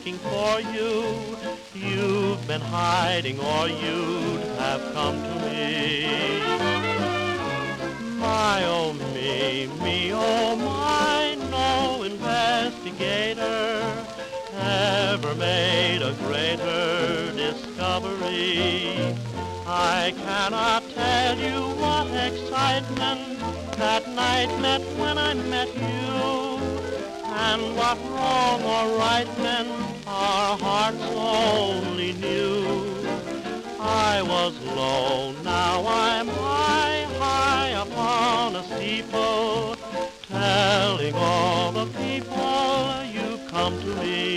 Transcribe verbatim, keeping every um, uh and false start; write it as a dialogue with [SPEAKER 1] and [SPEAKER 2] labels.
[SPEAKER 1] looking for you. You've been hiding or you'd have come to me. My, oh me, me, oh my, no investigator ever made a greater discovery. I cannot tell you what excitement that night meant when I met you, and what wrong or right meant our hearts only knew. I was low, now I'm high, high upon a steeple, telling all the people you come to me.